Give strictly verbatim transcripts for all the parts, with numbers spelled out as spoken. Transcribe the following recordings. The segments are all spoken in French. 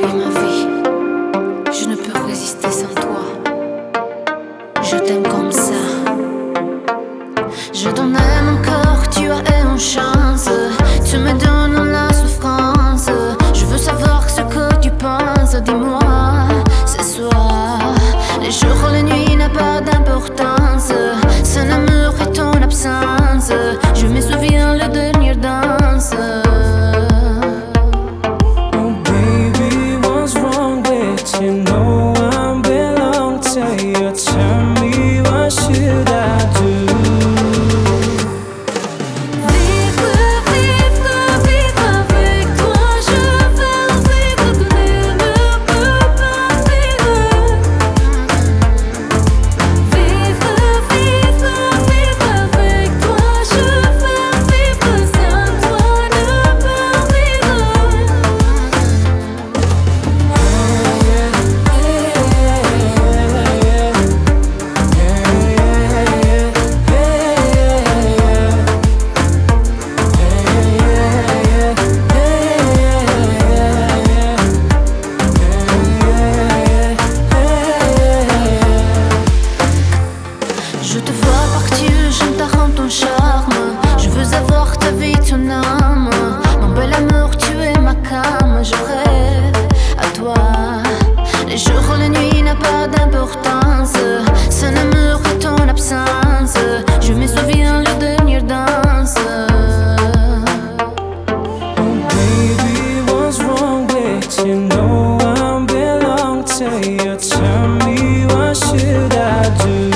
es ma vie, je ne peux résister sans toi. Je t'aime comme ça. Je donne mon corps, tu as une chance. Tu me donnes la souffrance. Je veux savoir ce que tu penses. Dis-moi ce soir. Les jours, les nuits n'ont pas d'importance. Son amour et ton absence. Je me souviens la dernière danse. Oh baby, what's wrong with you? No one belong to you. Tell me what should I do? Je te vois partir, j'aime ta rend ton charme. Je veux avoir ta vie, ton âme. Mon bel amour, tu es ma came. Je rêve à toi. Les jours, les nuits n'ont pas d'importance. Son amour et ton absence. Je me souviens la dernière danse. Oh baby, what's wrong with you? No one belong to you. Tell me what should I do?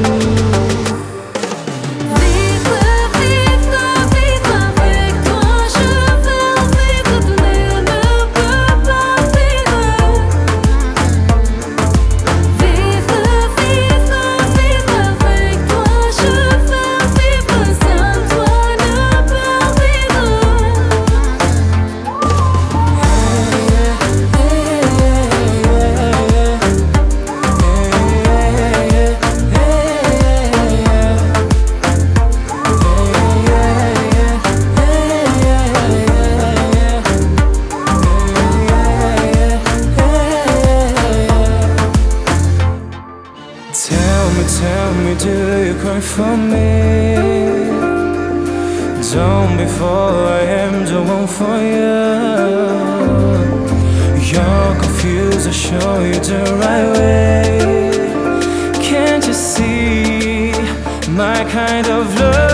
Tell me, tell me, do you cry for me? Don't before I am the one for you. You're confused, I show you the right way. Can't you see my kind of love?